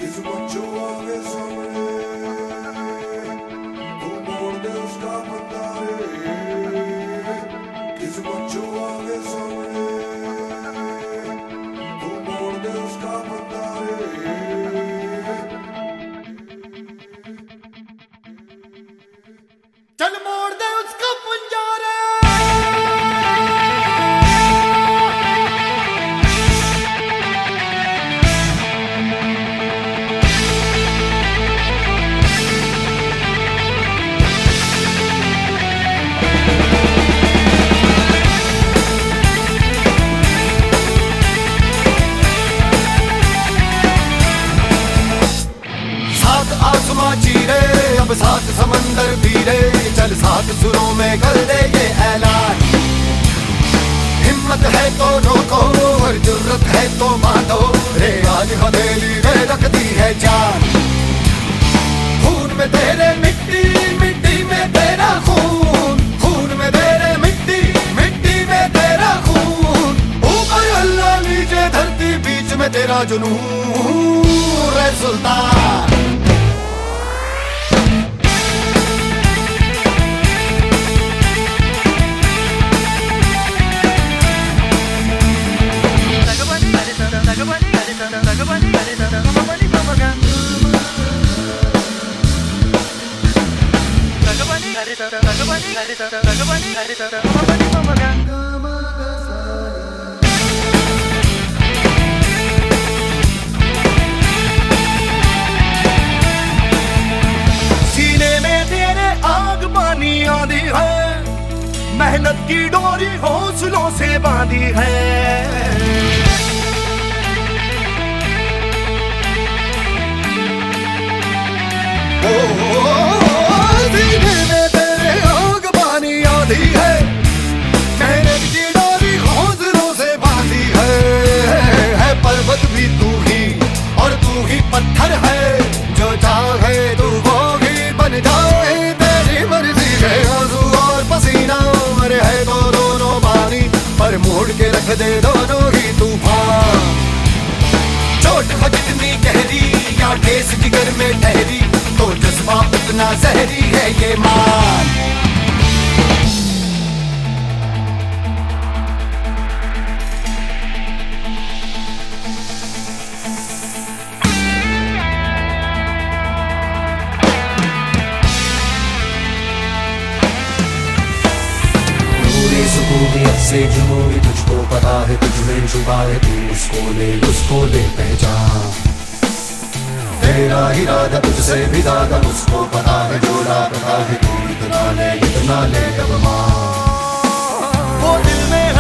किस बच्चों आगे सामने तू मोड़ दे उसका बंदा रे। किस बच्चों आगे सामने तू मोड़ दे उसका बंदा रे। चल मोड़ दे उसका पंजा रे। आसमां चीरे अब सात समंदर पीरे, चल सात सुरों में कर दे ये ऐलान। हिम्मत है तो रोको और जुर्रत है तो मानो रे, आज हथेली में रखती है जान। खून में तेरे मिट्टी, मिट्टी में तेरा खून, खून में तेरे मिट्टी, मिट्टी में तेरा खून। ऊपर अल्लाह नीचे धरती बीच में तेरा जुनून रे सुल्तान। सीने में तेरे आग पानी आंधी है, मेहनत की डोरी हौसलों से बांधी है। सीने में तेरे आग पानी आंधी है, मेहनत की डोरी हौसलों से बांधी है। पर्वत भी तू ही और तू ही पत्थर है, जो चाहे तू वो ही बन जाए तेरी मर्जी है। आंसू और पसीना है तो दोनों पानी, पर मोड़ के रख दे दोनों ही तूफान। चोट हो जितनी गहरी या ठेस जिगर में ठहरी, तो जज्बा उतना जहरी है ये मान। सुकूनियत से जुनूनी तुझको पता है, तुझमें छुपा है तू उसको ले पहचान। तेरा इरादा तुझसे भी ज्यादा उसको पता है, जो लापता है तू इतना ले अब मान। वो दिल में